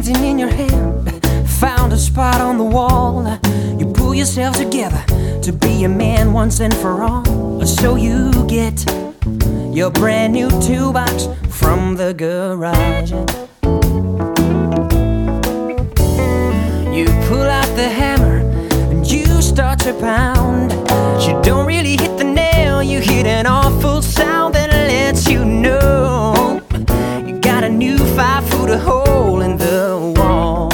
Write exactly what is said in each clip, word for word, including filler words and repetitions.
painting in your hand, found a spot on the wall. You pull yourself together to be a man once and for all. So you get your brand new toolbox from the garage. You pull out the hammer and you start to pound. You don't really hit the nail, you hit an awful sound that lets you know you got a new five-footer hole in the wall.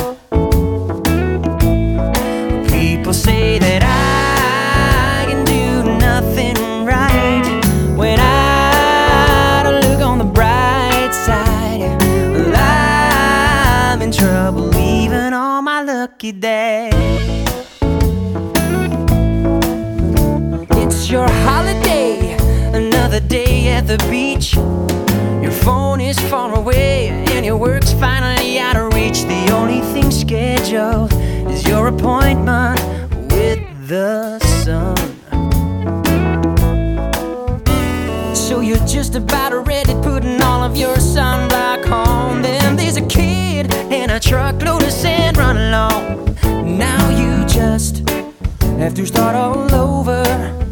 People say that I can do nothing right when I don't look on the bright side. Well, I'm in trouble even on my lucky day. It's your holiday, another day at the beach. Your phone is far away and your work's finally out of reach. The only thing scheduled is your appointment with the sun. So you're just about ready, putting all of your sunblock on. Then there's a kid and a truckload of sand running along. Now you just have to start all over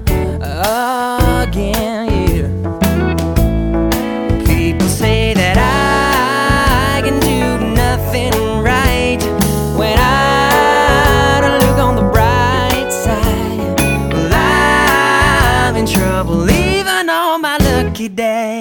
again, yeah. People say that I can do nothing right when I don't look on the bright side. Well, I'm in trouble even on my lucky day.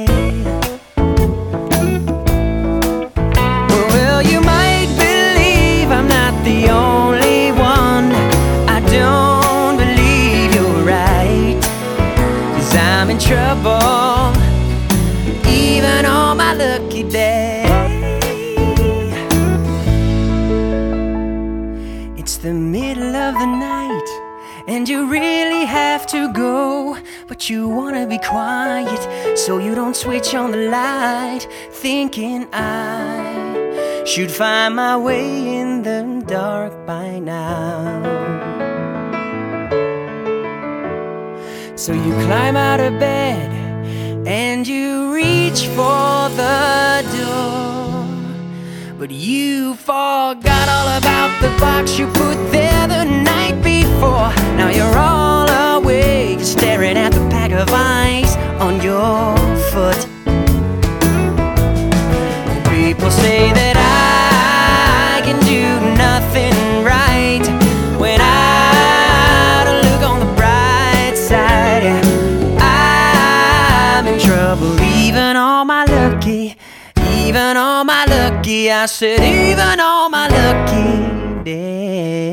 Well, you might believe I'm not the only one. I don't believe you're right, 'cause I'm in trouble even on my lucky day. It's the middle of the night and you really have to go, but you wanna be quiet so you don't switch on the light, thinking I should find my way in the dark by now. So you climb out of bed and you reach for the door, but you forgot all about the box you put there the night before. Now you're all awake, staring at the pack of ice on your foot. People say that I can do nothing right when I don't look on the bright side. I'm in trouble even on my lucky, even on my lucky, I said even on my lucky day.